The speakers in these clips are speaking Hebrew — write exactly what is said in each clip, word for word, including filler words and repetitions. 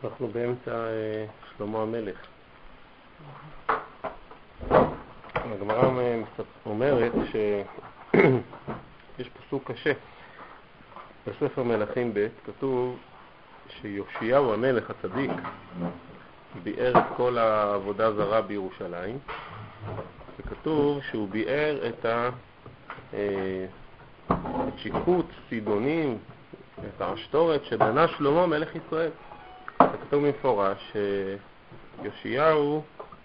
אנחנו באמצע אה, שלמה המלך. הגמרא אומרת שיש פסוק קשה. בספר מלכים ב' כתוב שיושיהו המלך הצדיק ביאר את כל העבודה זרה בירושלים, וכתוב שהוא ביאר את השיקוט, סידונים, את העשתורת שבנה שלמה מלך ישראל. כתוב מפורש שיושיהו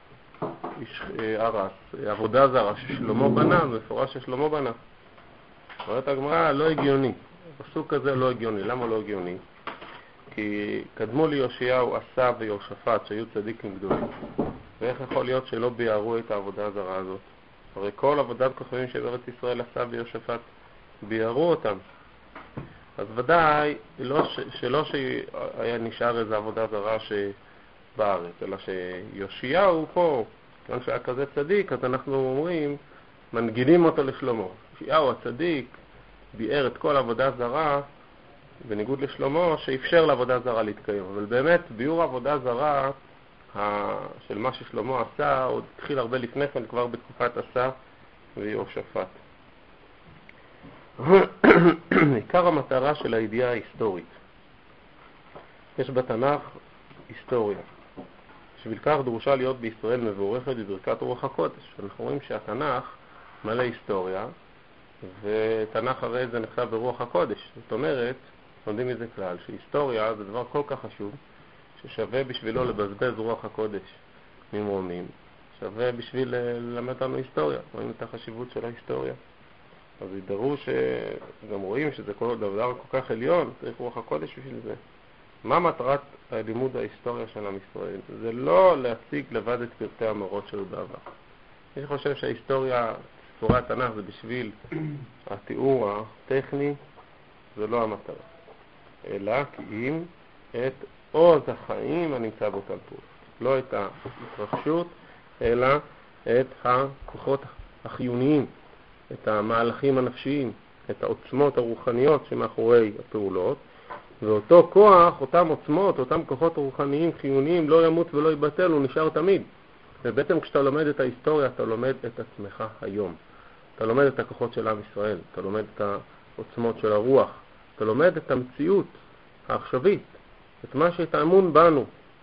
הרס עבודה זרה ששלמה בנה, מפורש ששלמה בנה. אומרת הגמרא, לא הגיוני. הפסוק הזה לא הגיוני. למה לא הגיוני? כי קדמו ליושיהו עשה ויהושפט שהיו צדיקים גדולים. ואיך יכול להיות שלא ביארו את העבודה הזרה הזאת? הרי כל עבודת כוכבים שבארץ ישראל עשה ויהושפט ביארו אותם. אז ודאי לא ש... שלא שהיה נשאר איזו עבודה זרה שבארץ, אלא שיושיהו פה, כיוון שהיה כזה צדיק, אז אנחנו אומרים, מנגינים אותו לשלמה. יושיהו הצדיק ביאר את כל עבודה זרה, בניגוד לשלמה, שאפשר לעבודה זרה להתקיים. אבל באמת, ביאור עבודה זרה של מה ששלמה עשה, עוד התחיל הרבה לפני כן, כבר בתקופת עשה ויהושפט. עיקר המטרה של הידיעה ההיסטורית. יש בתנ"ך היסטוריה. בשביל כך דרושה להיות בישראל מבורכת בברכת רוח הקודש. אנחנו רואים שהתנ"ך מלא היסטוריה, ותנ"ך הרי זה נכתב ברוח הקודש. זאת אומרת, לומדים מזה כלל, שהיסטוריה זה דבר כל כך חשוב, ששווה בשבילו לבזבז רוח הקודש ממרומים. שווה בשביל ללמד לנו היסטוריה. רואים את החשיבות של ההיסטוריה. אז ידעו שגם רואים שזה כל דבר כל כך עליון, צריך רוח הקודש בשביל זה. מה מטרת הלימוד ההיסטוריה של עם ישראל? זה לא להציג לבד את פרטי המורות שלו בעבר. אני חושב שההיסטוריה, סיפורי התנ"ך, זה בשביל התיאור הטכני, זה לא המטרה. אלא כי אם את עוז החיים הנמצא באותן פעולות. לא את ההתרחשות, אלא את הכוחות החיוניים. את המהלכים הנפשיים, את העוצמות הרוחניות שמאחורי הפעולות, ואותו כוח, אותם עוצמות, אותם כוחות רוחניים חיוניים לא ימות ולא ייבטל, הוא נשאר תמיד. ובעצם כשאתה לומד את ההיסטוריה, אתה לומד את עצמך היום. אתה לומד את הכוחות של עם ישראל, אתה לומד את העוצמות של הרוח, אתה לומד את המציאות העכשווית, את מה שתאמון בנו.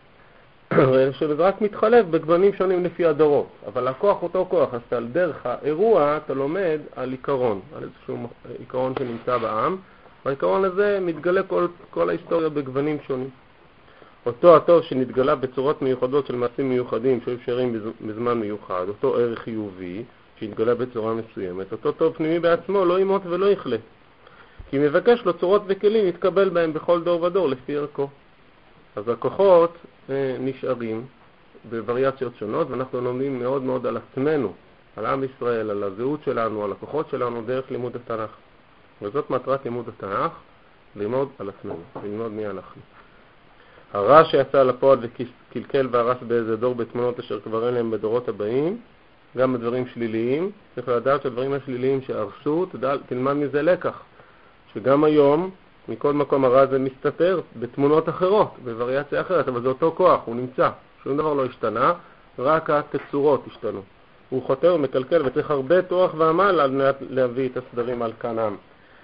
שזה רק מתחלף בגוונים שונים לפי הדורות, אבל הכוח אותו כוח, אז על דרך האירוע אתה לומד על עיקרון, על איזשהו עיקרון שנמצא בעם, והעיקרון הזה מתגלה כל, כל ההיסטוריה בגוונים שונים. אותו הטוב שנתגלה בצורות מיוחדות של מעשים מיוחדים שהיו אפשריים בזמן מיוחד, אותו ערך חיובי שהתגלה בצורה מסוימת, אותו טוב פנימי בעצמו לא ימות ולא יחלה, כי מבקש לו צורות וכלים יתקבל בהם בכל דור ודור לפי ערכו. אז הכוחות נשארים בווריאציות שונות, ואנחנו לומדים מאוד מאוד על עצמנו, על עם ישראל, על הזהות שלנו, על הכוחות שלנו דרך לימוד התנ"ך. וזאת מטרת לימוד התנ"ך, ללמוד על עצמנו, ללמוד מי אנחנו. הרע שיצא לפועל וקלקל והרס באיזה דור בתמונות אשר כבר אין להם בדורות הבאים, גם בדברים שליליים, צריך לדעת שהדברים השליליים שהרסו, תדע, תלמד מזה לקח, שגם היום מכל מקום הרע הזה מסתתר בתמונות אחרות, בווריאציה אחרת, אבל זה אותו כוח, הוא נמצא. שום דבר לא השתנה, רק התצורות השתנו. הוא חותר ומקלקל, וצריך הרבה תוח ועמל על מנת להביא את הסדרים על כנם.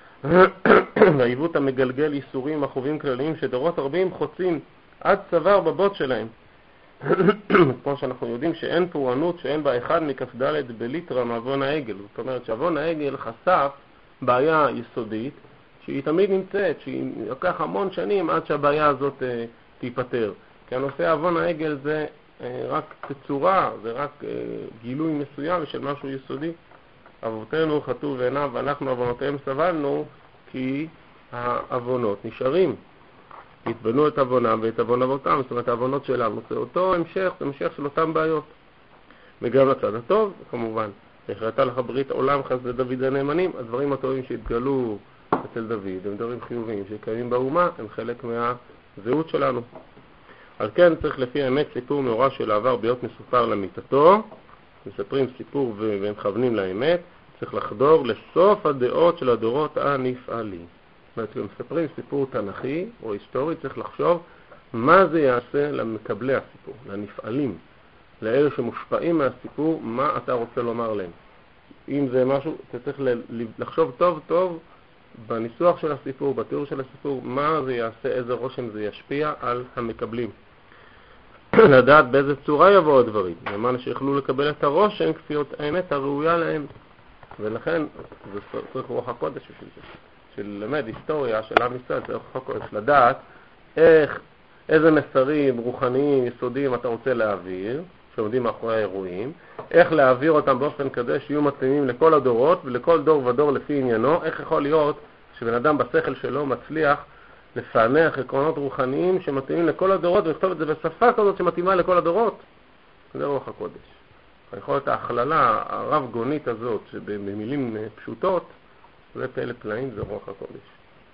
והעיוות המגלגל איסורים אחובים כלליים שדורות רבים חוצים עד צוואר בבוט שלהם. כמו שאנחנו יודעים שאין פורענות שאין בה אחד מכף ד' בליטרה מעוון העגל. זאת אומרת שעוון העגל חשף בעיה יסודית, שהיא תמיד נמצאת, שהיא לוקח המון שנים עד שהבעיה הזאת אה, תיפטר. כי הנושא עוון העגל זה אה, רק תצורה, זה רק אה, גילוי מסוים של משהו יסודי. אבותינו חטאו ועיניו ואנחנו עוונותיהם סבלנו, כי העוונות נשארים. התבנו את עוונם ואת עוון אבותם, זאת אומרת העוונות שלנו. זה אותו המשך, זה המשך של אותם בעיות. וגם לצד הטוב, כמובן. החרתה לך ברית עולם חסדי דוד הנאמנים, הדברים הטובים שהתגלו אצל דוד, הם דברים חיוביים שקיימים באומה, הם חלק מהזהות שלנו. על כן צריך לפי האמת סיפור מאורע של העבר להיות מסופר למיטתו, מספרים סיפור ומכוונים לאמת, צריך לחדור לסוף הדעות של הדורות הנפעלים. זאת אומרת, מספרים סיפור תנכי או היסטורי, צריך לחשוב מה זה יעשה למקבלי הסיפור, לנפעלים, לאלה שמושפעים מהסיפור, מה אתה רוצה לומר להם. אם זה משהו, אתה צריך לחשוב טוב טוב בניסוח של הסיפור, בתיאור של הסיפור, מה זה יעשה, איזה רושם זה ישפיע על המקבלים. לדעת באיזה צורה יבואו הדברים, למען שיוכלו לקבל את הרושם כפי האמת הראויה להם. ולכן זה צריך רוח הקודש בשביל זה. שללמד היסטוריה של עם ישראל, צריך רוח הקודש, לדעת איך, איזה מסרים רוחניים, יסודיים אתה רוצה להעביר, שעומדים מאחורי האירועים, איך להעביר אותם באופן כזה שיהיו מתאימים לכל הדורות, ולכל דור ודור לפי עניינו. איך יכול להיות שבן אדם בשכל שלו מצליח לפענח עקרונות רוחניים שמתאימים לכל הדורות, ולכתוב את זה בשפה כזאת שמתאימה לכל הדורות? זה רוח הקודש. היכולת ההכללה הרב גונית הזאת, שבמילים פשוטות, זה פלא פלאים, זה רוח הקודש.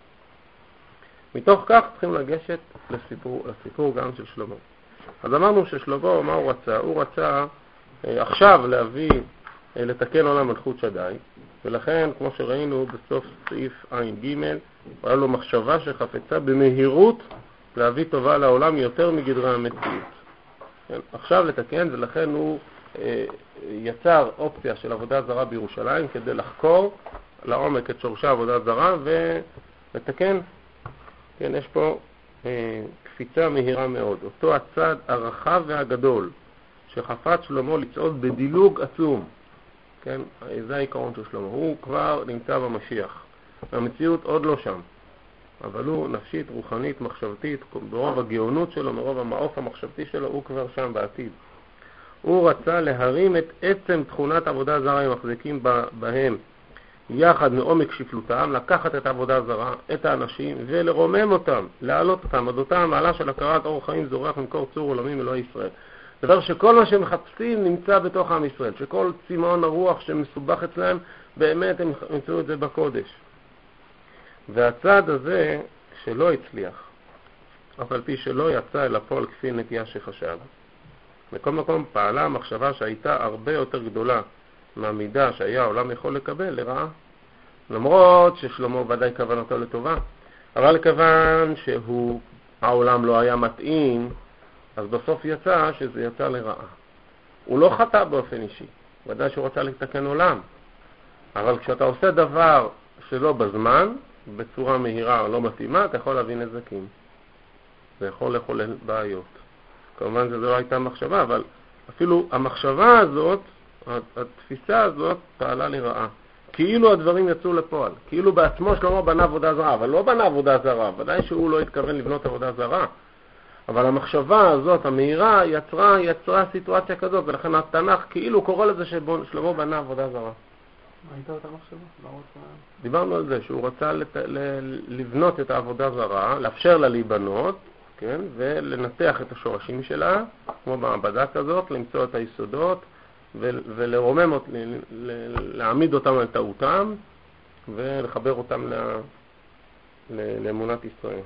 מתוך כך צריכים לגשת לסיפור, לסיפור גם של שלמה. אז אמרנו ששלמה, מה הוא רצה? הוא רצה אה, עכשיו להביא, אה, לתקן עולם מלכות שדי, ולכן, כמו שראינו בסוף סעיף עין ג', היה לו מחשבה שחפצה במהירות להביא טובה לעולם יותר מגדרי המציאות. כן? עכשיו לתקן, ולכן הוא אה, יצר אופציה של עבודה זרה בירושלים כדי לחקור לעומק את שורשי עבודה זרה ולתקן. כן, יש פה אה, קפיצה מהירה מאוד. אותו הצד הרחב והגדול שחפץ שלמה לצעוד בדילוג עצום. כן, זה העיקרון של שלמה. הוא כבר נמצא במשיח. המציאות עוד לא שם. אבל הוא נפשית, רוחנית, מחשבתית, ברוב הגאונות שלו, מרוב המעוף המחשבתי שלו, הוא כבר שם בעתיד. הוא רצה להרים את עצם תכונת עבודה זרה הם מחזיקים בהם, יחד מעומק שפלותם, לקחת את העבודה הזרה, את האנשים, ולרומם אותם, להעלות אותם, עד אותם מעלה של הכרת אור חיים זורח ממקור צור עולמים אלוהי ישראל. דבר שכל מה שהם מחפשים נמצא בתוך עם ישראל, שכל צמאון הרוח שמסובך אצלם, באמת הם ימצאו את זה בקודש. והצד הזה שלא הצליח, אף על פי שלא יצא אל הפועל כפי נטייה שחשב, בכל מקום פעלה המחשבה שהייתה הרבה יותר גדולה מהמידה שהיה העולם יכול לקבל לרעה. למרות ששלמה ודאי כוונתו לטובה, אבל כיוון שהוא, העולם לא היה מתאים, אז בסוף יצא שזה יצא לרעה. הוא לא חטא באופן אישי, ודאי שהוא רצה לתקן עולם. אבל כשאתה עושה דבר שלא בזמן, בצורה מהירה או לא מתאימה, אתה יכול להביא נזקים. זה יכול לחולל בעיות. כמובן זה לא הייתה מחשבה, אבל אפילו המחשבה הזאת, התפיסה הזאת פעלה לרעה. כאילו הדברים יצאו לפועל. כאילו בעצמו שלמה בנה עבודה זרה, אבל לא בנה עבודה זרה. ודאי שהוא לא התכוון לבנות עבודה זרה. אבל המחשבה הזאת, המהירה, יצרה, יצרה סיטואציה כזאת, ולכן התנ"ך כאילו קורא לזה ששלמה בנה עבודה זרה. מה הייתה אותה מחשבה? דיברנו על זה, שהוא רצה לת... לבנות את העבודה זרה, לאפשר לה להיבנות, כן? ולנתח את השורשים שלה, כמו במעבדה כזאת, למצוא את היסודות, ו... ולרומם, ות... ל... ל... להעמיד אותם על טעותם, ולחבר אותם ל... ל... לאמונת ישראל.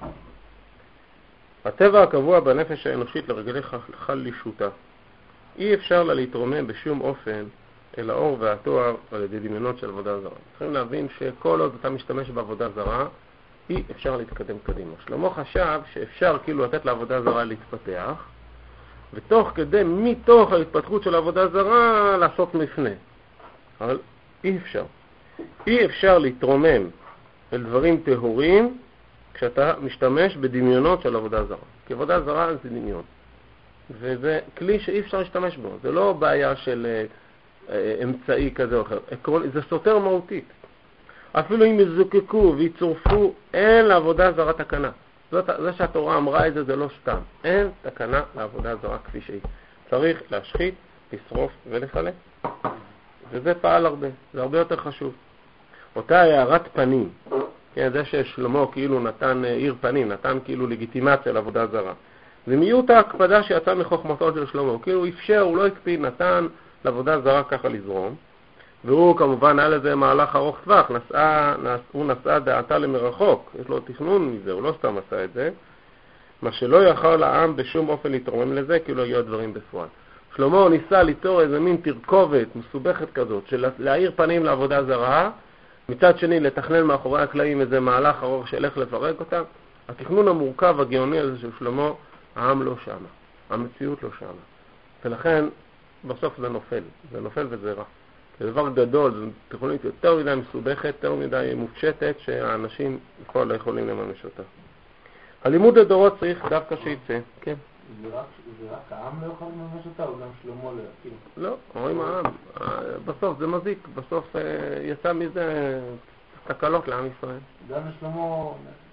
הטבע הקבוע בנפש האנושית לרגלי חלישותה. אי אפשר לה להתרומם בשום אופן אל האור והתואר על ידי דמיונות של עבודה זרה. צריכים להבין שכל עוד אתה משתמש בעבודה זרה, אי אפשר להתקדם קדימה. שלמה חשב שאפשר כאילו לתת לעבודה זרה להתפתח, ותוך כדי, מתוך ההתפתחות של העבודה זרה, לעשות מפנה. אבל אי אפשר. אי אפשר להתרומם אל דברים טהורים כשאתה משתמש בדמיונות של עבודה זרה. כי עבודה זרה זה דמיון. וזה כלי שאי אפשר להשתמש בו. זה לא בעיה של אמצעי כזה או אחר. זה סותר מהותית. אפילו אם יזוקקו ויצורפו, אין לעבודה זרה תקנה. זאת, זה שהתורה אמרה את זה, זה לא סתם. אין תקנה לעבודה זרה כפי שהיא. צריך להשחית, לשרוף ולחלק. וזה פעל הרבה. זה הרבה יותר חשוב. אותה הערת פנים, כן, זה ששלמה כאילו נתן עיר פנים, נתן כאילו לגיטימציה לעבודה זרה. זה מיעוט ההקפדה שיצא מחוכמתו של שלמה. כאילו הוא אפשר, הוא לא הקפיד, נתן לעבודה זרה ככה לזרום. והוא כמובן היה לזה מהלך ארוך טווח, נסעה, נס, הוא נסעה דעתה למרחוק, יש לו תכנון מזה, הוא לא סתם עשה את זה. מה שלא יכול לעם בשום אופן להתרומם לזה, כי לא יהיו דברים בפועל. שלמה ניסה ליצור איזה מין תרכובת מסובכת כזאת, של להאיר פנים לעבודה זרה, מצד שני לתכנן מאחורי הקלעים איזה מהלך ארוך שהלך לפרק אותה. התכנון המורכב הגאוני הזה של שלמה העם לא שמה, המציאות לא שמה. ולכן בסוף זה נופל, זה נופל וזה רע. זה דבר גדול, זו תכנית יותר מדי מסובכת, יותר מדי מופשטת, שהאנשים כבר לא יכולים לממש אותה. הלימוד לדורות צריך דווקא שיצא, כן. זה רק, זה רק העם לא יכול לממש אותה, או גם שלמה לא יכיר? לא, רואים העם. בסוף זה מזיק, בסוף יצא מזה תקלות לעם ישראל. גם לשלמה,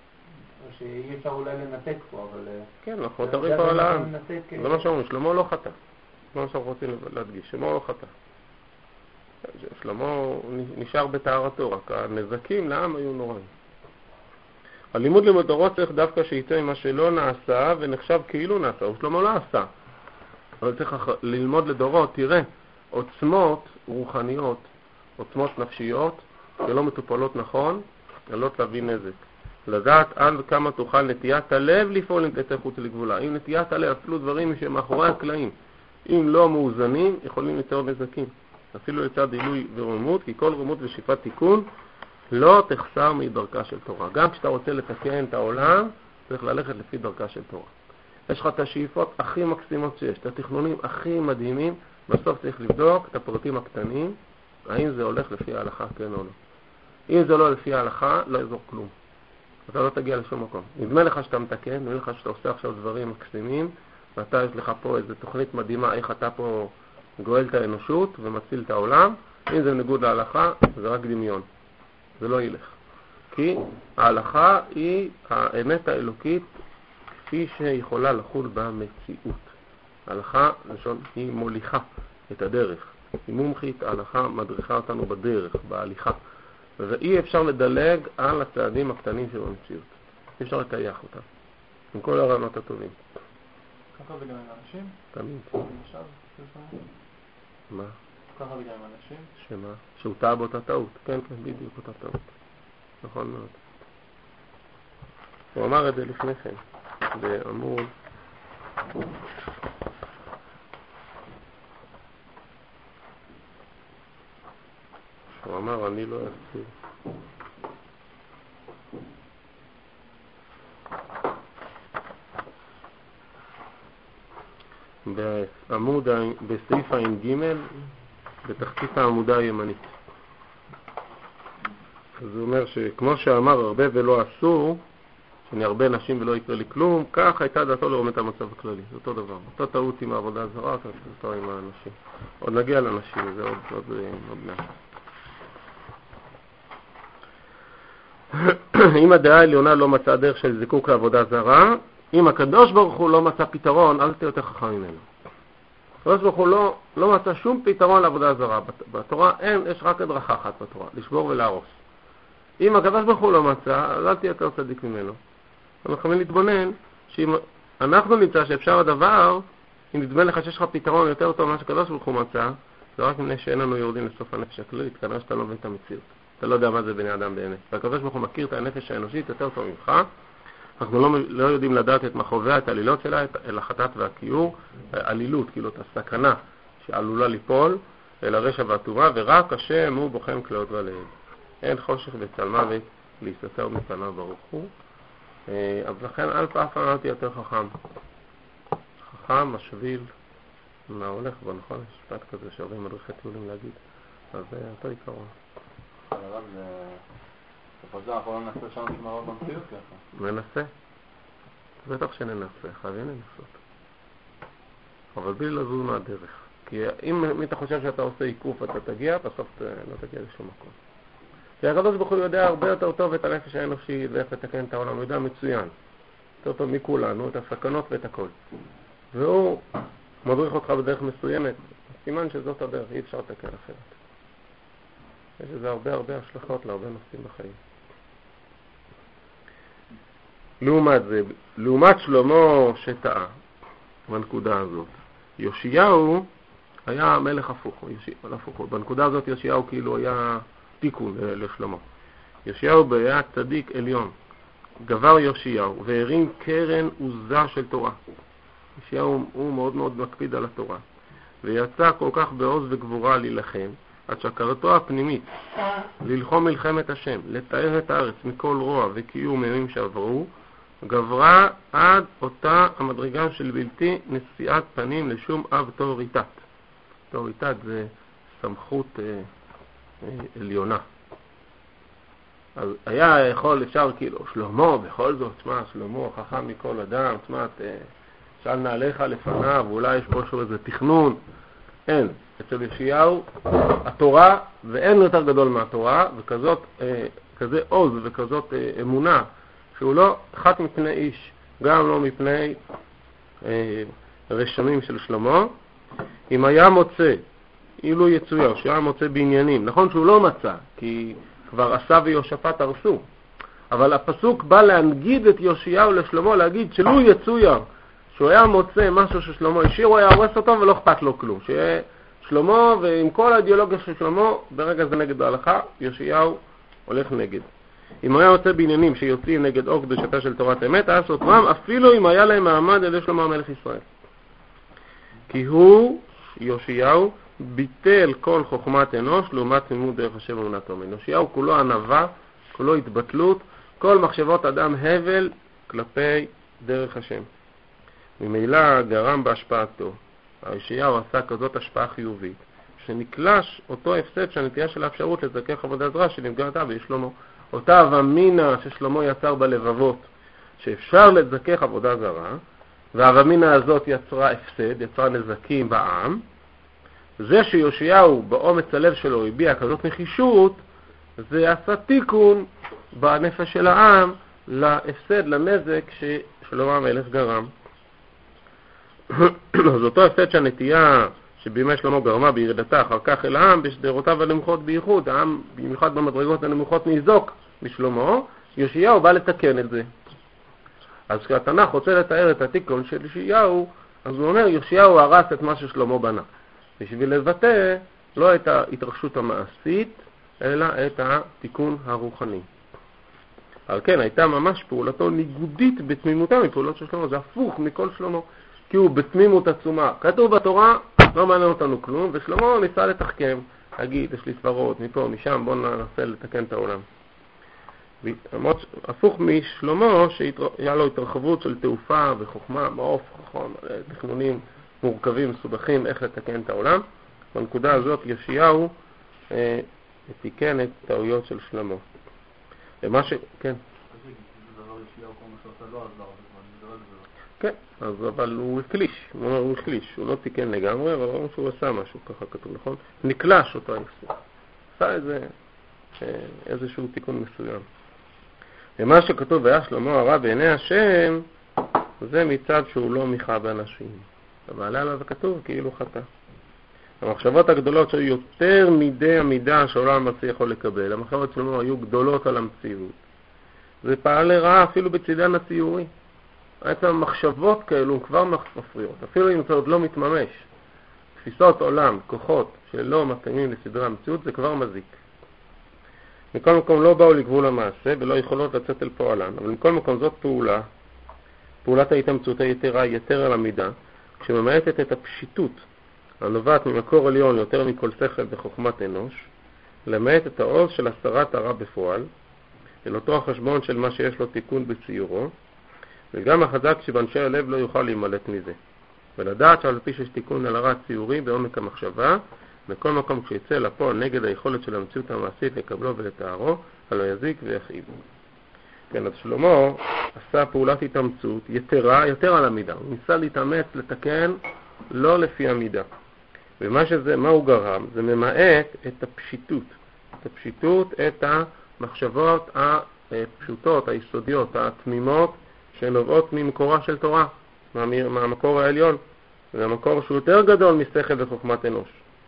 שאי אפשר אולי לנתק פה, אבל... כן, אנחנו מדברים פה על העם. זה מה שאומרים, שלמה לא חטא. זה מה שאנחנו רוצים להדגיש, שלמה לא חטא. שלמה נשאר בטהרתו, רק הנזקים לעם היו נוראים. הלימוד לדורות צריך דווקא שיצא ממה שלא נעשה ונחשב כאילו נעשה, או שלמה לא עשה. אבל צריך ללמוד לדורות, תראה, עוצמות רוחניות, עוצמות נפשיות, שלא מטופלות נכון, עלות להביא נזק. לדעת עד כמה תוכל נטיית הלב לפעול אם תצא חוץ לגבולה. אם נטיית הלב, אפילו דברים שמאחורי הקלעים, אם לא מאוזנים, יכולים ליצור נזקים. אפילו לצד עילוי ורוממות, כי כל רוממות ושאיפת תיקון לא תחסר מדרכה של תורה. גם כשאתה רוצה לתקן את העולם, צריך ללכת לפי דרכה של תורה. יש לך את השאיפות הכי מקסימות שיש, את התכנונים הכי מדהימים, בסוף צריך לבדוק את הפרטים הקטנים, האם זה הולך לפי ההלכה, כן או לא. אם זה לא לפי ההלכה, לא יעזור כלום. אתה לא תגיע לשום מקום. נדמה לך שאתה מתקן, נדמה לך שאתה עושה עכשיו דברים מקסימים, ואתה יש לך פה איזו תוכנית מדהימה, איך אתה פה גואל את האנושות ומציל את העולם. אם זה נגוד להלכה, זה רק דמיון. זה לא ילך. כי ההלכה היא האמת האלוקית כפי שיכולה לחול במציאות. ההלכה, לשון, היא מוליכה את הדרך. היא מומחית, ההלכה מדריכה אותנו בדרך, בהליכה. ואי אפשר לדלג על הצעדים הקטנים של המציאות. אי אפשר לקייח אותם. עם כל הרעיונות הטובים. ככה זה גם עם אנשים? תמיד. למשל? מה? ככה זה גם עם אנשים? שמה? שהוא טעה באותה טעות. כן, כן, בדיוק אותה טעות. נכון מאוד. הוא אמר את זה לפני כן. בעמוד... הוא אמר, אני לא אסביר. בעמוד, בסעיף ה-ג' בתחתית העמודה הימנית. אז הוא אומר שכמו שאמר הרבה ולא עשו, שאני הרבה נשים ולא יקרה לי כלום, כך הייתה דעתו לרומם את המצב הכללי. זה אותו דבר. אותו טעות עם העבודה הזרה, אותו עם האנשים. עוד נגיע לאנשים, זה עוד, עוד, עוד מעט. אם הדעה העליונה לא מצאה דרך של זיקוק לעבודה זרה, אם הקדוש ברוך הוא לא מצא פתרון, אל תהיה יותר חכם ממנו. הקדוש ברוך הוא לא, לא מצא שום פתרון לעבודה זרה. בתורה אין, יש רק הדרכה אחת בתורה, לשבור ולהרוס. אם הקדוש ברוך הוא לא מצא, אז אל תהיה יותר צדיק ממנו. אנחנו יכולים להתבונן שאם אנחנו נמצא שאפשר הדבר, אם נדמה לך שיש לך פתרון יותר טוב ממה שקדוש ברוך הוא מצא, זה רק מפני שאין לנו יורדים לסוף הנפש הכללית, כנראה שאתה לא מבין את המציאות. אתה לא יודע מה זה בני אדם באמת. והקדוש ברוך הוא מכיר את הנפש האנושית יותר טוב ממך. אנחנו לא, לא יודעים לדעת את מחוביה, את העלילות שלה, את החטאת והכיעור, עלילות, כאילו את הסכנה שעלולה ליפול, אל הרשע והטומאה, ורק השם הוא בוחן כלאות ועליהם. אין חושך וצל מוות להסתתר מפניו ברוך הוא. אז לכן אל פעם אמרתי יותר חכם. חכם, משביל, מה הולך בו, נכון? יש שפט כזה שהרבה מדריכי טיולים להגיד. אז זה אותו עיקרון. הרב, זה... לפעמים אנחנו לא ננסה שם שום הרב במציאות ככה. ננסה. בטח שננסה, חייבים לנסות. אבל בלי לזוז מהדרך. כי אם אתה חושב שאתה עושה עיקוף אתה תגיע, בסוף לא תגיע לשום מקום. כי הקדוש ברוך הוא יודע הרבה יותר טוב את הנפש האנושי ואיך לתקן את העולם, הוא יודע מצוין. יותר טוב מכולנו, את הסכנות ואת הכל. והוא מדריך אותך בדרך מסוימת. סימן שזאת הדרך, אי אפשר לתקן אחרת. יש לזה הרבה הרבה השלכות להרבה נושאים בחיים. לעומת זה, לעומת שלמה שטעה בנקודה הזאת, יאשיהו היה מלך הפוך, הפוך. בנקודה הזאת יאשיהו כאילו היה תיקון לשלמה. יאשיהו היה צדיק עליון, גבר יאשיהו והרים קרן עוזה של תורה. יאשיהו הוא מאוד מאוד מקפיד על התורה, ויצא כל כך בעוז וגבורה להילחם, עד שהכרתו הפנימית ללחום מלחמת השם, לתאר את הארץ מכל רוע וכיעור מימים שעברו, גברה עד אותה המדרגה של בלתי נשיאת פנים לשום אב תאוריתת. תאוריתת זה סמכות אה, אה, עליונה. אז היה יכול, אפשר כאילו, שלמה, בכל זאת, תשמע, שלמה חכם מכל אדם, תשמע, שאל נעליך לפניו, ואולי יש פה שוב איזה תכנון. אין. אצל ישעיהו, התורה, ואין יותר גדול מהתורה, וכזאת, אה, כזה עוז וכזאת אה, אמונה, שהוא לא אחד מפני איש, גם לא מפני אה, רשמים של שלמה. אם היה מוצא, אילו יצויר, שהיה מוצא בעניינים, נכון שהוא לא מצא, כי כבר עשה ויושפט הרסו, אבל הפסוק בא להנגיד את יאשיהו לשלמה, להגיד שלו יצויר, שהוא היה מוצא משהו ששלמה השאיר, הוא היה הורס אותו ולא אכפת לו כלום. שיהיה שלמה, ועם כל האידיאולוגיה של שלמה, ברגע זה נגד ההלכה, יאשיהו הולך נגד. אם היה יוצא בעניינים שיוצאים נגד אור קדושתה של תורת אמת, היה סותרם, אפילו אם היה להם מעמד על ידי שלמה המלך ישראל. כי הוא, יאשיהו, ביטל כל חוכמת אנוש לעומת תמימות דרך השם ואמונתו. יאשיהו כולו ענווה, כולו התבטלות, כל מחשבות אדם הבל כלפי דרך השם. ממילא גרם בהשפעתו. יאשיהו עשה כזאת השפעה חיובית, שנקלש אותו הפסד שהנטייה של האפשרות לזכך עבודה זרה שנפגעתה בשלמה. אותה אבמינה ששלמה יצר בלבבות, שאפשר לזכך עבודה זרה, והאבמינה הזאת יצרה הפסד, יצרה נזקים בעם. זה שיאשיהו באומץ הלב שלו הביע כזאת נחישות, זה עשה תיקון בנפש של העם להפסד, לנזק ששלמה המלך גרם. אז אותו הפסד שהנטייה שבימי שלמה גרמה בירידתה אחר כך אל העם, בשדרותיו הנמוכות בייחוד, העם במיוחד במדרגות הנמוכות ניזוק בשלמה, יאשיהו בא לתקן את זה. אז כשהתנ"ך רוצה לתאר את התיקון של יאשיהו, אז הוא אומר, יאשיהו הרס את מה ששלמה בנה. בשביל לבטא לא את ההתרחשות המעשית, אלא את התיקון הרוחני. אבל כן, הייתה ממש פעולתו ניגודית בתמימותה מפעולות של שלמה, זה הפוך מכל שלמה, כי הוא בתמימות עצומה. כתוב בתורה, לא מעניין אותנו כלום, ושלמה ניסה לתחכם, להגיד, יש לי סברות, מפה, משם, בוא ננסה לתקן את העולם. הפוך משלמה, שהיה לו התרחבות של תעופה וחוכמה, מעוף, חכם, תכנונים מורכבים, מסובכים, איך לתקן את העולם. בנקודה הזאת יאשיהו אה, תיקן את טעויות של שלמה. ומה ש... כן. כן, אז אבל הוא הקליש, הוא אומר הוא הקליש, הוא לא תיקן לגמרי, אבל הוא שהוא עשה משהו, ככה כתוב, נכון? נקלש אותו הפסד. עשה איזה, איזשהו תיקון מסוים. ומה שכתוב היה שלמה הרע בעיני השם, זה מצד שהוא לא מיכה באנשים. אבל עליו זה כתוב כאילו חטא. המחשבות הגדולות שהיו יותר מדי המידה שהעולם המציא יכול לקבל, המחשבות שלנו היו גדולות על המציאות. זה פעל לרעה אפילו בצדן הציורי. בעצם המחשבות כאלו כבר מפריעות, אפילו אם זה עוד לא מתממש. תפיסות עולם, כוחות שלא מתאימים לסדרי המציאות, זה כבר מזיק. מכל מקום לא באו לגבול המעשה ולא יכולות לצאת אל פועלן, אבל מכל מקום זאת פעולה, פעולת ההתאמצות היתרה, יתר על המידה, כשממעטת את הפשיטות הנובעת ממקור עליון יותר מכל שכל וחוכמת אנוש, למעט את העוז של הסרת הרע בפועל, אל אותו החשבון של מה שיש לו תיקון בציורו, וגם החזק שבאנשי הלב לא יוכל להימלט מזה. ולדעת שעל פי שיש תיקון על הרע ציורי בעומק המחשבה, בכל מקום כשיצא לפועל נגד היכולת של המציאות המעשית לקבלו ולתארו, הלא יזיק ויכאיב. כן, אז שלמה עשה פעולת התאמצות יתרה, יותר על המידה. הוא ניסה להתאמץ, לתקן, לא לפי המידה. ומה שזה, מה הוא גרם? זה ממעט את הפשיטות. את הפשיטות, את המחשבות הפשוטות, היסודיות, התמימות, שנובעות ממקורה של תורה, מה, מהמקור העליון. זה המקור שהוא יותר גדול משכל וחוכמת אנוש.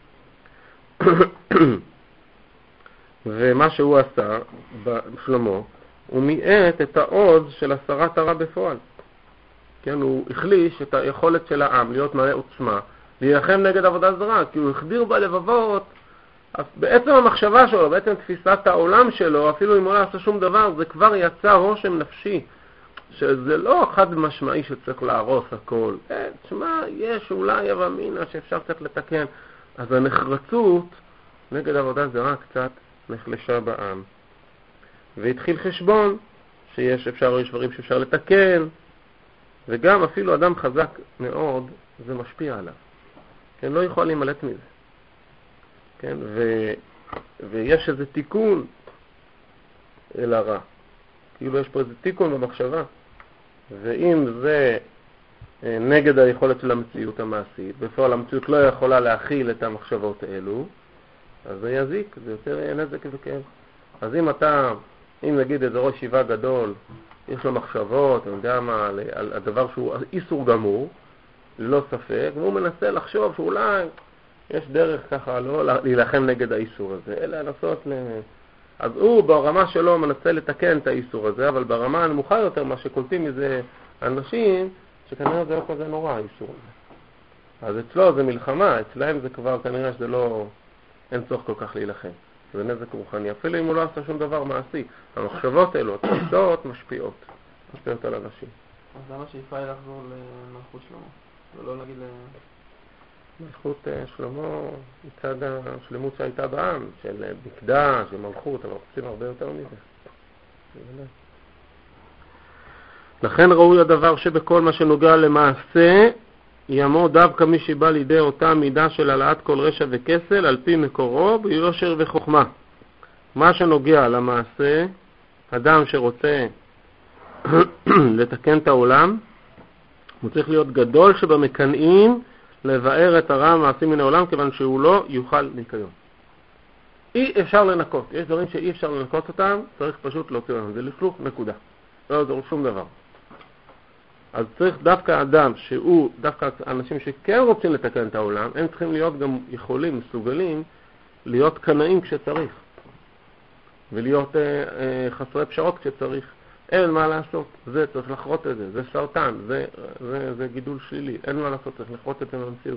ומה שהוא עשה בשלמה, הוא מיעט את העוז של הסרת הרע בפועל. כן, הוא החליש את היכולת של העם להיות מלא עוצמה, להילחם נגד עבודה זרה, כי הוא החדיר בלבבות, בעצם המחשבה שלו, בעצם תפיסת העולם שלו, אפילו אם הוא לא עשה שום דבר, זה כבר יצא רושם נפשי, שזה לא חד משמעי שצריך להרוס הכל. אה, תשמע, יש אולי אבמינה שאפשר צריך לתקן. אז הנחרצות נגד עבודה זרה קצת נחלשה בעם. והתחיל חשבון שיש אפשר, יש דברים שאפשר לתקן, וגם אפילו אדם חזק מאוד, זה משפיע עליו. כן, לא יכול להימלט מזה. כן, ו, ויש איזה תיקון אל הרע. כאילו יש פה איזה תיקון במחשבה. ואם זה נגד היכולת של המציאות המעשית, בפועל המציאות לא יכולה להכיל את המחשבות האלו, אז זה יזיק, זה יותר נזק וכאב. אז אם אתה, אם נגיד איזה ראש ישיבה גדול, יש לו מחשבות, אני יודע מה, על, על הדבר שהוא איסור גמור, ללא ספק, והוא מנסה לחשוב שאולי יש דרך ככה לא להילחם נגד האיסור הזה, אלא לנסות ל... אז הוא ברמה שלו מנסה לתקן את האיסור הזה, אבל ברמה הנמוכה יותר, מה שקולטים מזה אנשים, שכנראה זה לא כזה נורא האיסור הזה. אז אצלו זה מלחמה, אצלהם זה כבר כנראה שזה לא, אין צורך כל כך להילחם. זה נזק רוחני, אפילו אם הוא לא עשה שום דבר מעשי. המחשבות האלו, התפיסות משפיעות, משפיעות על אנשים. אז למה שאיפה היא לחזור למלכות שלמה? ולא להגיד ל... מלכות שלמה מצד השלמות שהייתה בעם, של מקדש, של מלכות, אבל רוצים הרבה יותר מזה. לכן ראוי הדבר שבכל מה שנוגע למעשה, יעמוד דווקא מי שבא לידי אותה מידה של העלאת כל רשע וכסל, על פי מקורו, ביושר וחוכמה. מה שנוגע למעשה, אדם שרוצה לתקן את העולם, הוא צריך להיות גדול שבמקנאים, לבאר את הרע המעשי מן העולם, כיוון שהוא לא יוכל להיקיום. אי אפשר לנקות. יש דברים שאי אפשר לנקות אותם, צריך פשוט להוציא אותם. זה לכלוך, נקודה. לא יעזור שום דבר. אז צריך דווקא אדם שהוא, דווקא אנשים שכן רוצים לתקן את העולם, הם צריכים להיות גם יכולים, מסוגלים, להיות קנאים כשצריך. ולהיות אה, אה, חסרי פשרות כשצריך. אין מה לעשות, זה צריך לחרות את זה, זה סרטן, זה, זה, זה גידול שלילי, אין מה לעשות, צריך לחרות את זה מהמציאות.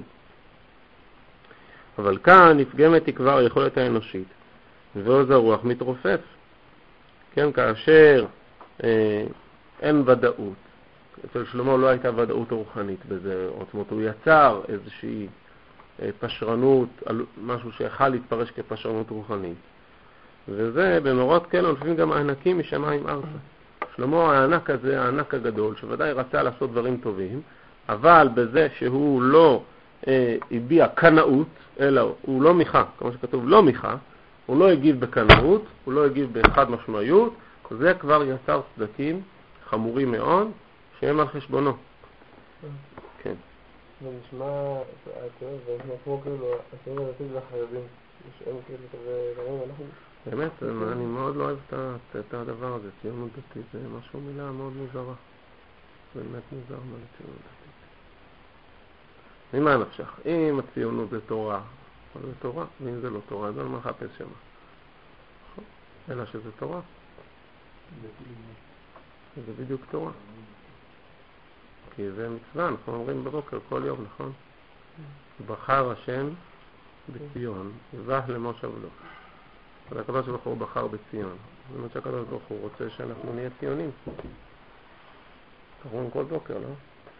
אבל כאן נפגמת היא כבר היכולת האנושית, ועוז הרוח מתרופף. כן, כאשר אה, אין ודאות, אצל שלמה לא הייתה ודאות רוחנית בזה, זאת אומרת, הוא יצר איזושהי אה, פשרנות, משהו שיכל להתפרש כפשרנות רוחנית. וזה במאורות כאלה, לפעמים גם הענקים משמיים ארצה. שלמה הענק הזה, הענק הגדול, שוודאי רצה לעשות דברים טובים, אבל בזה שהוא לא אה, הביע קנאות, אלא הוא לא מיכה, כמו שכתוב לא מיכה, הוא לא הגיב בקנאות, הוא לא הגיב בחד משמעיות, זה כבר יצר צדקים חמורים מאוד, שהם על חשבונו. כן. זה נשמע, זה נשמע כמו כאילו, הציון הדתי זה החרדים, שהם כאילו כזה דברים, אנחנו... באמת, אני מאוד לא אוהב את הדבר הזה, ציונות דתית, זה משהו מילה מאוד מוזרה. באמת מוזר מה לציונות דתית. ממה נפשך? אם הציונות זה תורה, אז זה תורה, ואם זה לא תורה, אז אני מחפש שמה. אלא שזה תורה. זה בדיוק תורה. כי זה מצווה, אנחנו אומרים בבוקר כל יום, נכון? בחר השם בציון, ובח למושב לו. אבל הקדוש ברוך הוא בחר בציון. זאת אומרת שהקדוש ברוך הוא רוצה שאנחנו נהיה ציונים. אנחנו אומרים כל בוקר, לא?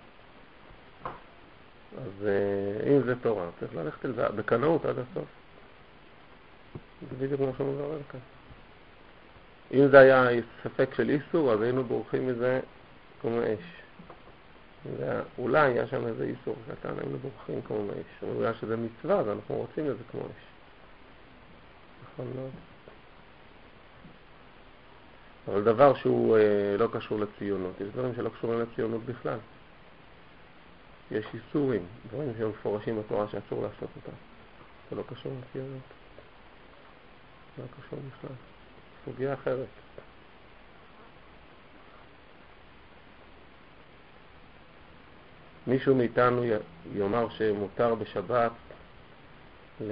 אז אם זה תורה, צריך ללכת על זה בקנאות עד הסוף. זה בדיוק כמו שמוברר כאן. אם זה היה ספק של איסור, אז היינו בורחים מזה כמו אש. אולי היה שם איזה איסור קטן, היינו בורחים כמו אש. אבל בגלל שזה מצווה, אז אנחנו רוצים את זה כמו אש. נכון מאוד. אבל דבר שהוא אה, לא קשור לציונות, יש דברים שלא קשורים לציונות בכלל. יש איסורים, דברים שהם מפורשים בתורה שאסור לעשות אותם. זה לא קשור לציונות. זה לא קשור בכלל. סוגיה אחרת. מישהו מאיתנו יאמר שמותר בשבת ל...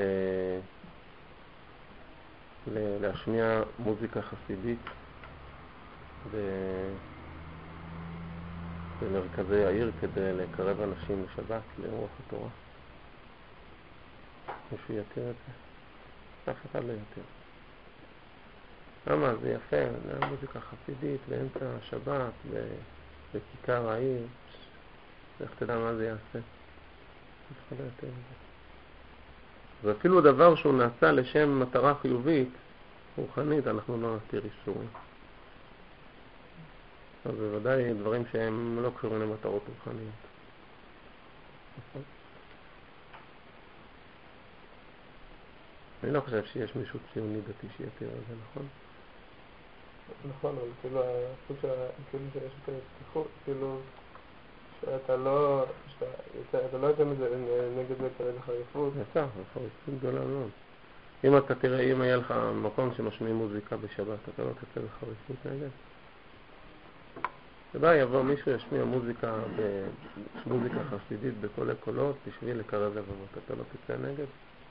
להשמיע מוזיקה חסידית ב... במרכזי העיר כדי לקרב אנשים לשבת, לרוח התורה. מישהו יכיר את זה? אף אחד לא יכיר. למה? זה יפה, זה מוזיקה חסידית באמצע השבת, בכיכר העיר. איך תדע מה זה יעשה? אף אחד לא יכיר את זה. ואפילו דבר שהוא נעשה לשם מטרה חיובית, רוחנית, אנחנו לא נתיר איסורים. אז בוודאי דברים שהם לא קשורים למטרות רוחניות. נכון? אני לא חושב שיש מישהו ציוני דתי שיתיר על זה, נכון? נכון, אבל כאילו הסוג של, כאילו שיש כאלה פתיחות, כאילו שאתה לא, שאתה לא יוצא מזה נגד זה כרגע חריפות. יצא, חריפות גדולה מאוד. אם אתה תראה, אם היה לך מקום שמשמיעים מוזיקה בשבת, אתה לא תצא בחריפות נגד. שבה יבוא מישהו ישמיע מוזיקה, מוזיקה חסידית בקולי קולות בשביל לקרב לבבות, אתה לא תצא נגד?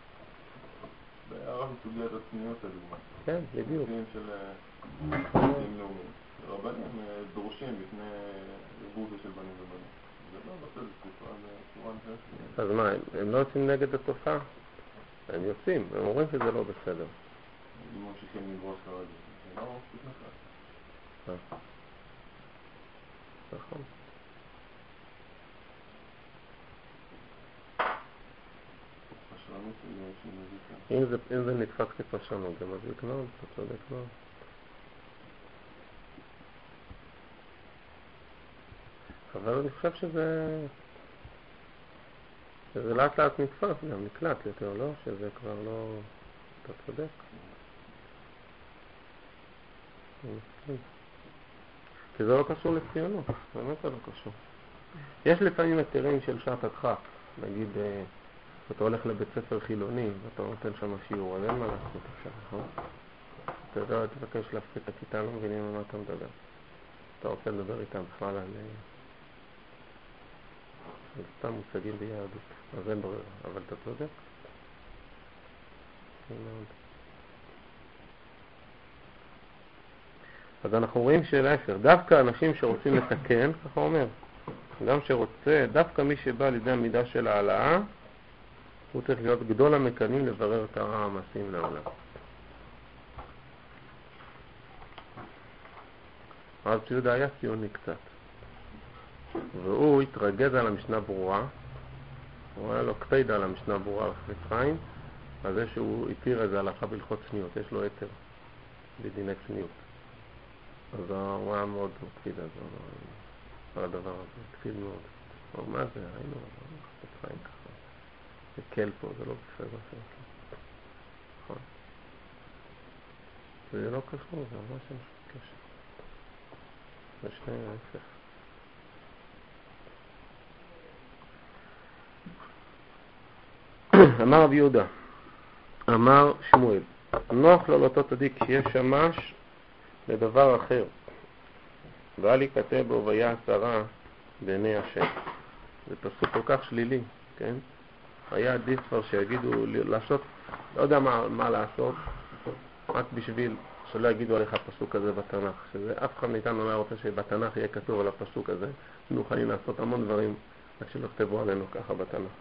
בערב מסוגיית הצניעות לדוגמה. כן, בדיוק. סוגים של דתיים לאומיים. רבנים דרושים בפני בוזו של בנים ובנים. זה לא בסדר, זה צורה נפשית. אז מה, הם לא יוצאים נגד התופעה? הם יוצאים, הם אומרים שזה לא בסדר. אם ממשיכים לברוש כרגע, זה לא מספיק נחלט. נכון. אם זה, אם זה נתפס כפשרנות, זה מזיק מאוד, אתה צודק מאוד. אבל אני חושב שזה שזה לאט לאט נתפס, גם נקלט יותר, לא? שזה כבר לא... אתה צודק. כי זה לא קשור לציונות, באמת זה לא קשור. יש לפעמים היתרים של שעת הדחק, נגיד אתה הולך לבית ספר חילוני ואתה נותן שם שיעור, אז אין מה לעשות אפשר, נכון? אתה יודע, תבקש להפסיק את הכיתה, לא מבינים על מה אתה מדבר. אתה רוצה לדבר איתם בכלל על... על סתם מושגים ביהדות, אז אין ברירה, אבל אתה צודק. אז אנחנו רואים שלהפך, דווקא אנשים שרוצים לתקן, ככה אומר, גם שרוצה, דווקא מי שבא לידי המידה של העלאה, הוא צריך להיות גדול המקנים לברר את הרע המעשים לעולם. אז יהודה היה ציוני קצת, והוא התרגז על המשנה ברורה, הוא היה לו קפידה על המשנה ברורה על חפץ חיים, על זה שהוא התיר איזה הלכה בהלכות צניעות, יש לו יתר בדיני צניעות. אז הוא היה מאוד מקפיד על הדבר הזה, מקפיד מאוד. אבל מה זה? היינו חפץ חיים ככה. זה קל פה, זה לא בסדר. נכון. זה לא קשור, זה ממש אין שום קשר. זה שני ההפך. אמר רבי יהודה, אמר שמואל, נוח לו לאותו צדיק שיש שמש לדבר אחר, ואל ייכתב בו ויה שרה בעיני השם. זה פסוק כל כך שלילי, כן? היה עדיף כבר שיגידו לעשות, לא יודע מה, מה לעשות, רק בשביל שלא יגידו עליך הפסוק הזה בתנ"ך, שזה אף אחד מאיתנו לא רוצה שבתנ"ך יהיה כתוב על הפסוק הזה, אנחנו יכולים לעשות המון דברים רק שלא כתבו עלינו ככה בתנ"ך.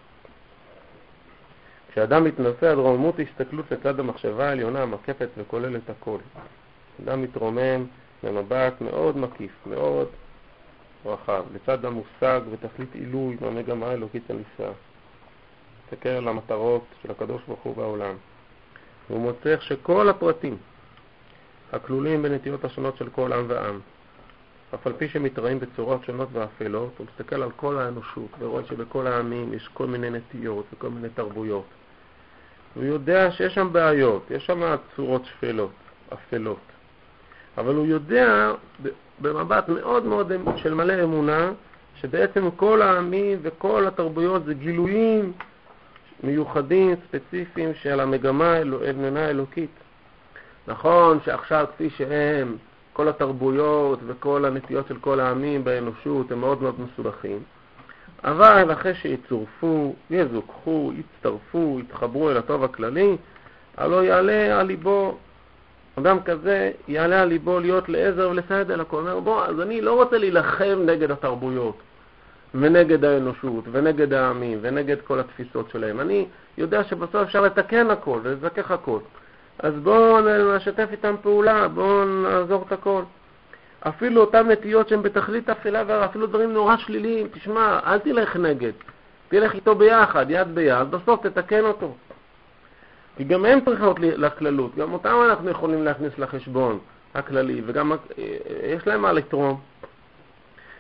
כשאדם מתנסה על רוממות הסתכלות לצד המחשבה העליונה המקפת וכוללת הכל, אדם מתרומם במבט מאוד מקיף, מאוד רחב, לצד המושג ותכלית עילוי מהמגמה האלוקית הניסה, תסתכל על המטרות של הקדוש ברוך הוא בעולם, והוא מוצא איך שכל הפרטים הכלולים בנטיות השונות של כל עם ועם, אף על פי שמתראים בצורות שונות ואפלות, הוא מסתכל על כל האנושות ורואה שבכל העמים יש כל מיני נטיות וכל מיני תרבויות. הוא יודע שיש שם בעיות, יש שם צורות שפלות, אפלות. אבל הוא יודע במבט מאוד מאוד של מלא אמונה, שבעצם כל העמים וכל התרבויות זה גילויים מיוחדים, ספציפיים של המגמה העליונה האלוקית. נכון שעכשיו כפי שהם, כל התרבויות וכל הנטיות של כל העמים באנושות הם מאוד מאוד מסובכים, אבל אחרי שיצורפו, יזוכחו, יצטרפו, יתחברו אל הטוב הכללי, הלא יעלה על ליבו, אדם כזה יעלה על ליבו להיות לעזר ולסייע לכל. אומר, בוא, אז אני לא רוצה להילחם נגד התרבויות ונגד האנושות ונגד העמים ונגד כל התפיסות שלהם. אני יודע שבסוף אפשר לתקן הכל ולזכך הכל. אז בואו נשתף איתם פעולה, בואו נעזור את הכל. אפילו אותם נטיות שהן בתכלית אפלה ואפילו דברים נורא שליליים, תשמע, אל תלך נגד, תלך איתו ביחד, יד ביד, בסוף תתקן אותו. כי גם הם צריכות לכללות, גם אותם אנחנו יכולים להכניס לחשבון הכללי, וגם יש להם מה לתרום.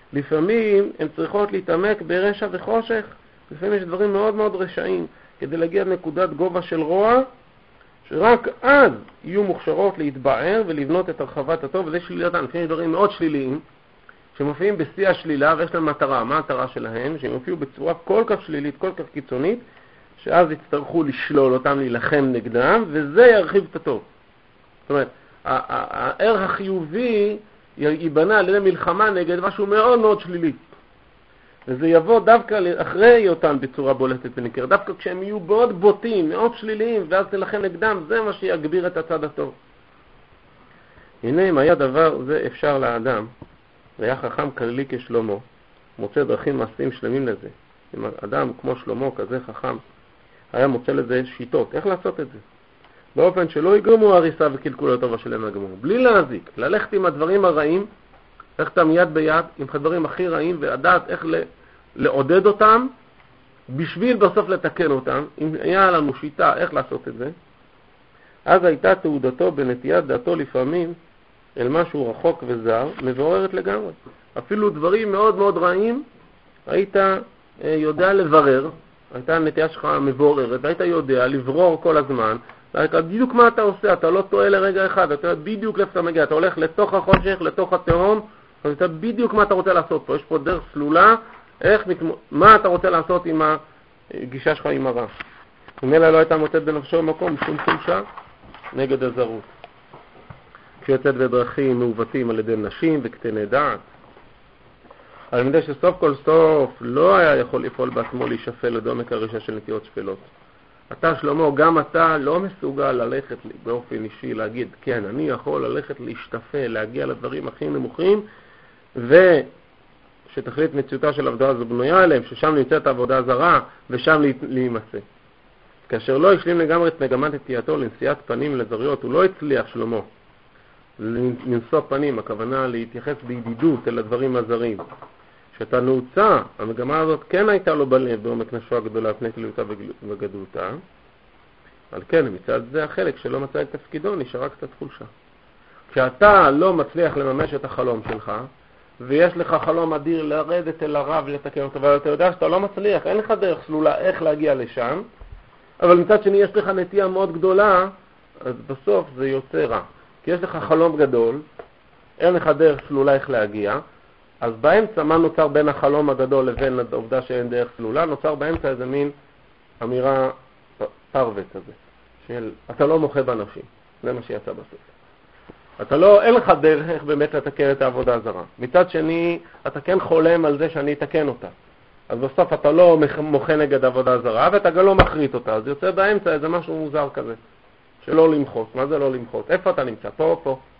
לפעמים הן צריכות להתעמק ברשע וחושך. לפעמים יש דברים מאוד מאוד רשעים, כדי להגיע לנקודת גובה של רוע, שרק אז יהיו מוכשרות להתבער ולבנות את הרחבת הטוב, וזה שלילתן. לפעמים יש דברים מאוד שליליים, שמופיעים בשיא השלילה, ויש להם מטרה. מה המטרה שלהם? שהם מופיעו בצורה כל כך שלילית, כל כך קיצונית, שאז יצטרכו לשלול אותם, להילחם נגדם, וזה ירחיב את הטוב. זאת אומרת, הערך החיובי ייבנה על ידי מלחמה נגד משהו מאוד מאוד שלילי. וזה יבוא דווקא אחרי אותם בצורה בולטת וניכרת, דווקא כשהם יהיו מאוד בוטים, מאוד שליליים, ואז תלחם נגדם, זה מה שיגביר את הצד הטוב. הנה, אם היה דבר זה אפשר לאדם, והיה חכם כללי כשלמה, מוצא דרכים מעשיים שלמים לזה. אם אדם כמו שלמה, כזה חכם, היה מוצא לזה שיטות. איך לעשות את זה? באופן שלא יגרמו הריסה וקלקול הטובה שלהם הגמור. בלי להזיק, ללכת עם הדברים הרעים, ללכת אותם יד ביד, עם הדברים הכי רעים, ולדעת איך לעודד אותם, בשביל בסוף לתקן אותם. אם היה לנו שיטה איך לעשות את זה, אז הייתה תעודתו בנטיית דעתו לפעמים אל משהו רחוק וזר, מבוררת לגמרי. אפילו דברים מאוד מאוד רעים, היית יודע לברר, הייתה הנטייה שלך מבוררת, היית יודע לברור כל הזמן, היית בדיוק מה אתה עושה, אתה לא טועה לרגע אחד, אתה יודע בדיוק לאיפה אתה מגיע, אתה הולך לתוך החושך, לתוך התהום, אז אתה בדיוק מה אתה רוצה לעשות פה, יש פה דרך סלולה, איך, מה אתה רוצה לעשות עם הגישה שלך עם הרע. ממילא לא הייתה מוצאת בנפשו מקום, שום חולשה נגד הזרות. כשיוצאת בדרכים מעוותים על ידי נשים וקטני דעת, על ידי שסוף כל סוף לא היה יכול לפעול בעצמו להישפל לדומק הרשע של נטיות שפלות. אתה שלמה, גם אתה לא מסוגל ללכת באופן אישי להגיד, כן, אני יכול ללכת להשתפל, להגיע לדברים הכי נמוכים, ושתחליט מציאותה של עבודה זו בנויה עליהם, ששם נמצאת העבודה הזרה, ושם להימצא. כאשר לא השלים לגמרי את מגמת נטייתו לנשיאת פנים לזריות, הוא לא הצליח שלמה לנשוא פנים, הכוונה להתייחס בידידות אל הדברים הזרים. שאתה נעוצה, המגמה הזאת כן הייתה לו בלב בעומק נפשו הגדולה פני כלילותה וגדולתה, על כן מצד זה החלק שלא מצא את תפקידו נשארה קצת חולשה. כשאתה לא מצליח לממש את החלום שלך, ויש לך חלום אדיר לרדת אל הרב ולתקן אותו, אבל אתה יודע שאתה לא מצליח, אין לך דרך סלולה איך להגיע לשם, אבל מצד שני יש לך נטייה מאוד גדולה, אז בסוף זה יוצא רע. כי יש לך חלום גדול, אין לך דרך סלולה איך להגיע, אז באמצע מה נוצר בין החלום הגדול לבין העובדה שאין דרך סלולה? נוצר באמצע איזה מין אמירה פרווה כזה, של אתה לא מוחה בנשים, זה מה שיצא בסוף. אתה לא, אין לך דרך איך באמת לתקן את העבודה הזרה. מצד שני, אתה כן חולם על זה שאני אתקן אותה. אז בסוף אתה לא מוחה נגד העבודה הזרה, ואתה גם לא מחריט אותה, אז יוצא באמצע איזה משהו מוזר כזה. שלא למחות. מה זה לא למחות? איפה אתה נמצא? פה או פה?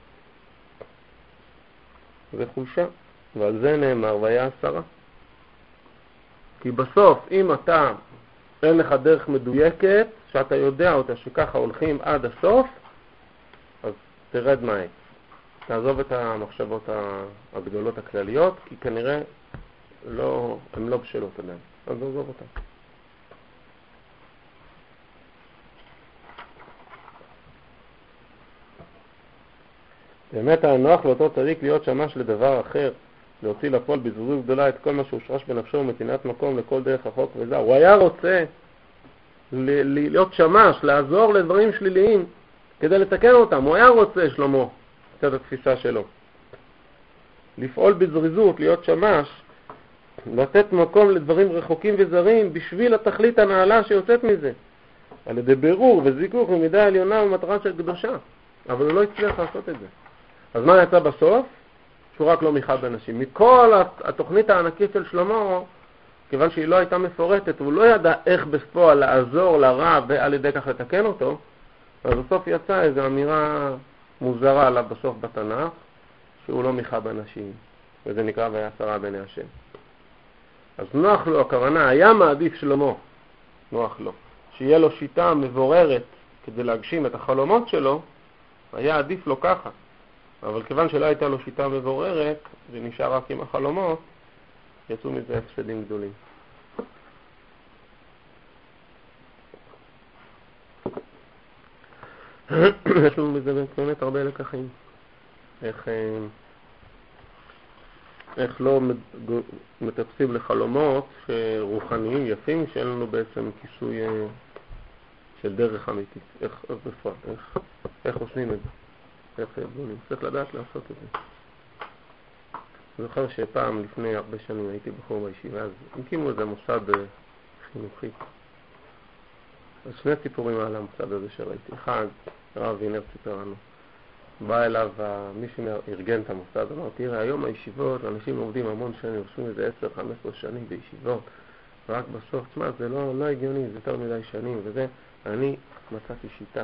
זה חולשה. ועל זה נאמר, והיה עשרה. כי בסוף, אם אתה, אין לך דרך מדויקת, שאתה יודע אותה שככה הולכים עד הסוף, אז תרד מהעץ. תעזוב את המחשבות הגדולות הכלליות, כי כנראה לא, הן לא בשלות עליהן. אז תעזוב אותן. באמת הנוח לאותו צדיק להיות שמש לדבר אחר, להוציא לפועל בזריזות גדולה את כל מה שהושרש בנפשו ומתינת מקום לכל דרך החוק וזר. הוא היה רוצה להיות שמש, לעזור לדברים שליליים כדי לתקן אותם. הוא היה רוצה, שלמה, קצת התפיסה שלו. לפעול בזריזות, להיות שמש, לתת מקום לדברים רחוקים וזרים בשביל התכלית הנעלה שיוצאת מזה. על ידי בירור וזיכוך ממידה עליונה ומטרה של קדושה. אבל הוא לא הצליח לעשות את זה. אז מה יצא בסוף? שהוא רק לא מיכל בנשים. מכל התוכנית הענקית של שלמה, כיוון שהיא לא הייתה מפורטת, הוא לא ידע איך בפועל לעזור לרע ועל ידי כך לתקן אותו, אז בסוף יצא איזו אמירה מוזרה עליו בסוף בתנ"ך, שהוא לא מיכל בנשים. וזה נקרא והיה עשרה בעיני השם. אז נוח לו, הכוונה, היה מעדיף שלמה, נוח לו, שיהיה לו שיטה מבוררת כדי להגשים את החלומות שלו, היה עדיף לו ככה. אבל כיוון שלא הייתה לו שיטה מבוררת, ונשאר רק עם החלומות, יצאו מזה הפסדים גדולים. יש לנו מזה באמת הרבה לקחים. איך איך לא מתייחסים לחלומות רוחניים יפים שאין לנו בעצם כיסוי של דרך אמיתית. איך, איך בפועל, איך, איך עושים את זה? איך בונים? צריך לדעת לעשות את זה. אני זוכר שפעם לפני הרבה שנים הייתי בחור בישיבה, אז הקימו איזה מוסד חינוכי. אז שני סיפורים על המוסד הזה שראיתי. אחד, הרב וינר סיפר לנו. בא אליו מי שארגן את המוסד, אמר, תראה, היום הישיבות, אנשים עובדים המון שנים, עושים איזה עשר חמש עשרה שנים בישיבות, רק בסוף, תשמע, זה לא, לא הגיוני, זה יותר מדי שנים, וזה, אני מצאתי שיטה.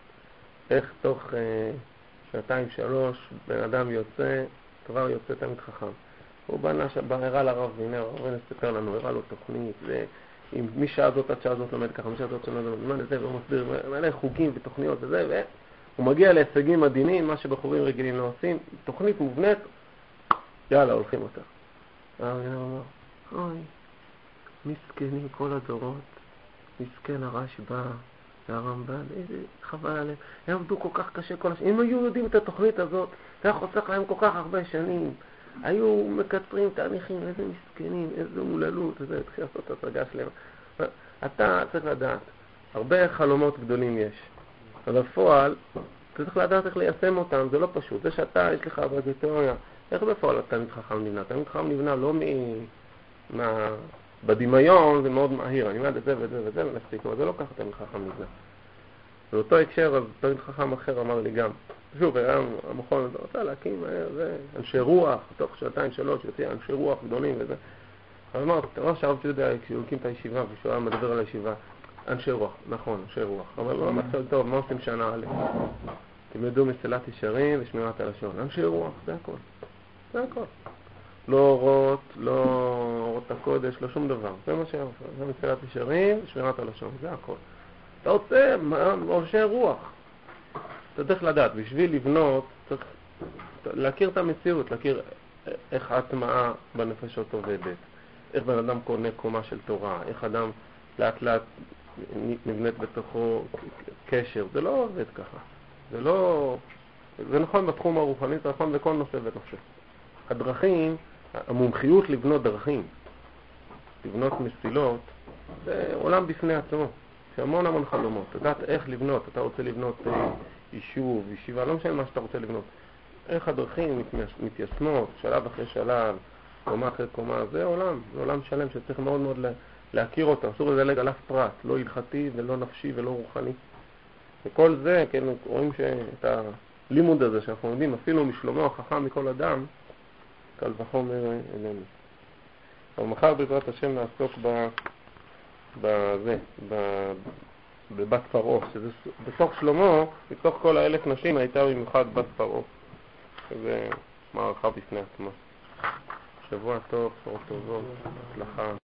איך תוך אה, שנתיים, שלוש, בן אדם יוצא, כבר יוצא תמיד חכם. הוא בא נשא, הראה לרב וינר, הרב וינר סיפר לנו, הראה לו תוכנית, זה, עם מי שעה זאת עד שעה זאת לומד ככה, מי שעה זאת לומד לומד לזה, והוא מסביר מלא חוקים ותוכניות וזה, והוא מגיע להישגים מדהימים, מה שבחורים רגילים לא עושים, תוכנית מובנית, יאללה, הולכים אותה. הרב וינר אמר, אוי, מסכנים כל הדורות, מסכן הרשב"א והרמב"ן, איזה חבל עליהם, הם עבדו כל כך קשה כל השנים, אם היו יודעים את התוכנית הזאת, זה היה חוסך להם כל כך הרבה שנים, היו מקצרים תהליכים, איזה מסכנים, איזה מוללות, וזה התחיל לעשות את הצגה שלהם. אתה צריך לדעת, הרבה חלומות גדולים יש, אבל בפועל, אתה צריך לדעת איך ליישם אותם, זה לא פשוט. זה שאתה, יש לך בתיאוריה, איך בפועל תלמיד חכם נבנה? תלמיד חכם נבנה לא מ... מה... בדמיון זה מאוד מהיר, אני אומר את זה וזה וזה ונספיק, אבל זה לא ככה תלמיד חכם נבנה. באותו הקשר, אז תלמיד חכם אחר אמר לי גם, שוב, המכון הזה רוצה להקים, זה אנשי רוח, תוך שעתיים שלוש, יוצא אנשי רוח גדולים וזה. אבל אמרת, אמר שהרב צ'יודה, כשהוא הקים את הישיבה, וכשהוא היה מדבר על הישיבה, אנשי רוח, נכון, אנשי רוח. אבל לא אמרת טוב, מה עושים שנה א'? תלמדו מסילת ישרים ושמירת הלשון. אנשי רוח, זה הכל. זה הכל. לא אורות, לא אורות הקודש, לא שום דבר. זה מה שהיה. זה מסילת ישרים ושמירת הלשון, זה הכל. אתה רוצה, אנשי רוח. אתה צריך לדעת, בשביל לבנות, צריך להכיר את המציאות, להכיר איך ההטמעה בנפשות עובדת, איך בן אדם קונה קומה של תורה, איך אדם לאט לאט נבנית בתוכו קשר. זה לא עובד ככה. זה לא... זה נכון בתחום הרוחני, זה נכון בכל נושא ונושא. הדרכים, המומחיות לבנות דרכים, לבנות מסילות, זה עולם בפני עצמו. יש המון המון חלומות. אתה יודעת איך לבנות, אתה רוצה לבנות אה, יישוב, ישיבה, לא משנה מה שאתה רוצה לבנות. איך הדרכים מתיישמות, שלב אחרי שלב, קומה אחרי קומה, זה עולם, זה עולם שלם שצריך מאוד מאוד לה, להכיר אותו. אסור לדלג על אף פרט, לא הלכתי ולא נפשי ולא רוחני. וכל זה, כן, רואים שאת הלימוד הזה שאנחנו לומדים, אפילו משלמה החכם מכל אדם, קל וחומר אלינו. אבל מחר בעזרת השם נעסוק ב... בזה, ב... בבת פרעה, שזה בתוך שלמה, בתוך כל האלף נשים הייתה במיוחד בת פרעה. שזה מערכה בפני עצמה. שבוע טוב, שעות טובות, הצלחה.